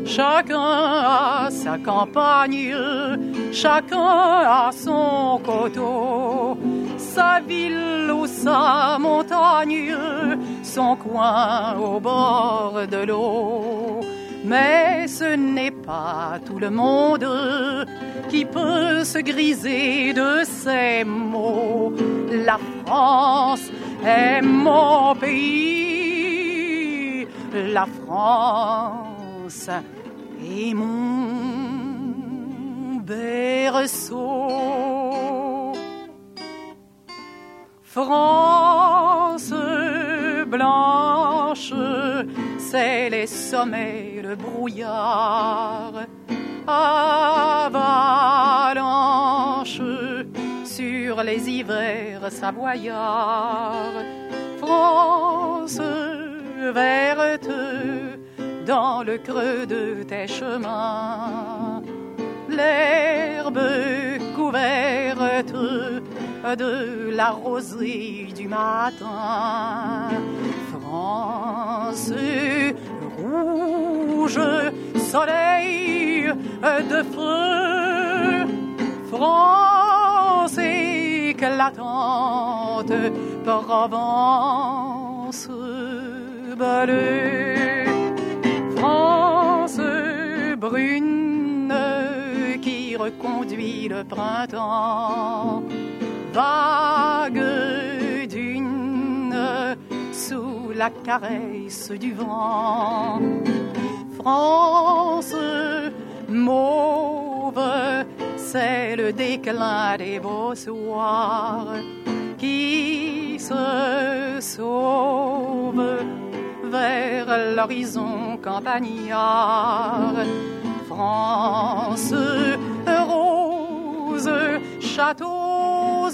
Chacun a sa campagne, chacun a son coteau, sa ville ou sa montagne, son coin au bord de l'eau. Mais ce n'est pas tout le monde qui peut se griser de ces mots. La France est mon pays, la France est mon berceau. France blanche, c'est les sommets de brouillard, avalanche sur les hivers savoyards. France verte dans le creux de tes chemins, l'herbe couverte de la rosée du matin. France rouge, soleil de feu, France éclatante, Provence bleue, France brune qui reconduit le printemps, vague d'une sous la caresse du vent. France mauve, c'est le déclin des beaux soirs qui se sauve vers l'horizon campagnard. France rose, châteaux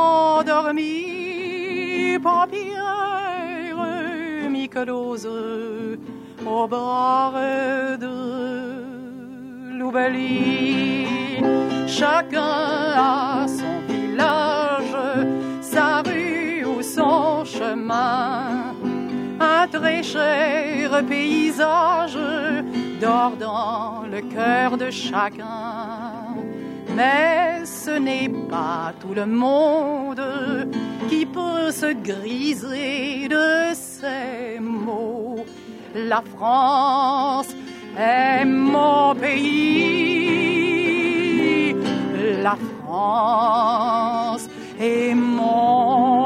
endormis, paupières mi-closes au bord de l'oubli. Chacun a son village, sa rue ou son chemin. Un très cher paysage dort dans le cœur de chacun. Mais ce n'est pas tout le monde qui peut se griser de ces mots. La France est mon pays, la France est mon